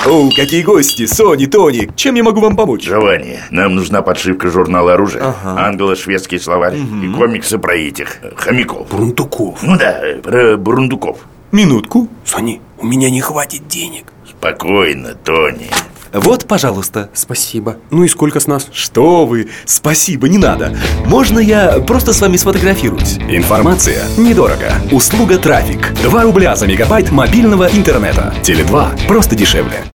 О, какие гости! Сони, Тони, чем я могу вам помочь? Джованни, нам нужна подшивка журнала «Оружие». Ага. Англо-шведский словарь и комиксы про этих хомяков. Бурундуков. Ну да, про бурундуков. Минутку. Сони, у меня не хватит денег. Спокойно, Тони. Вот, пожалуйста. Спасибо. Ну и сколько с нас? Что вы? Спасибо, не надо. Можно я просто с вами сфотографируюсь? Информация недорого. Услуга трафик. 2 рубля за мегабайт мобильного интернета. Теле2 просто дешевле.